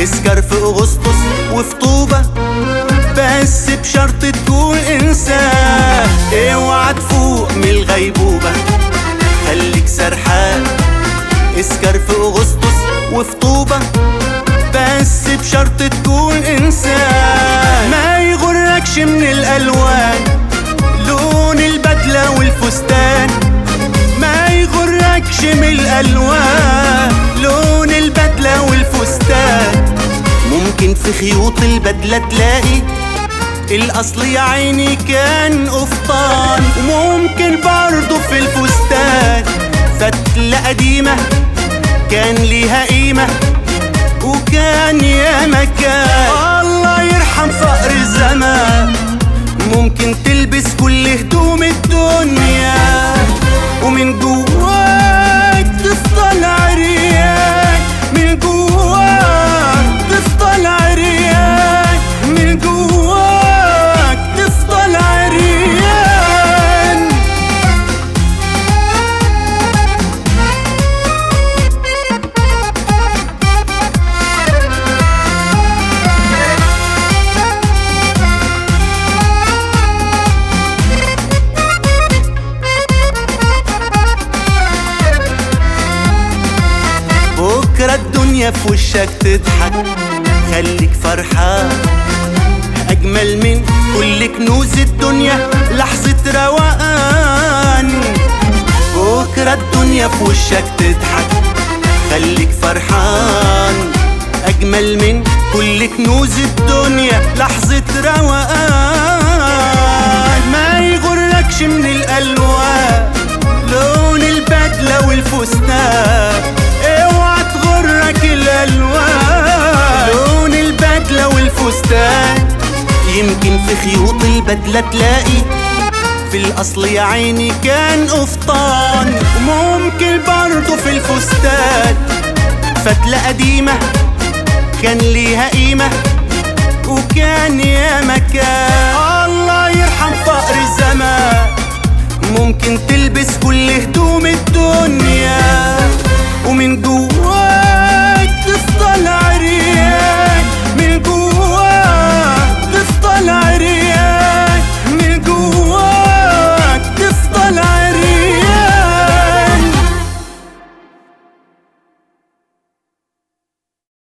اسكر في اغسطس وفي طوبة، بس بشرط تكون انسان. اوعى تفوق من الغيبوبة، خليك سرحان. اسكر في اغسطس وفي طوبة، بس بشرط تكون انسان. ما يغركش من الالوان، لون البدلة والفستان. ما يغركش من الالوان، لون البدلة والفستان. ممكن في خيوط البدلة تلاقي الاصل يا عيني كان قفطان، وممكن برضو في الفستان فتلة قديمة كان ليها قيمة وكان يا مكان. الله يرحم فقر الزمان، ممكن تلبس كل هدوم الدنيا ومن جواك تفضل عريان. من جواك تفضل عريان، من جواك تفضل عريان. بكرة الدنيا في وشك تضحك، خليك فرحان. أجمل من كل كنوز الدنيا لحظة روقان. بكرة الدنيا في وشك تضحك، خليك فرحان. أجمل من كل كنوز الدنيا لحظة روقان. ما يغركش من الألوان، لون البدلة والفستان. اوعى تغرك الالوان، لون البدلة والفستان. يمكن في خيوط البدلة تلاقي في الاصل يا عيني كان قفطان، وممكن برضو في الفستان فتلة قديمة كان ليها قيمة وكان يا مكان. الله يرحم فقر الزمان، ممكن تلبس كل هدوم الدنيا ومن جوا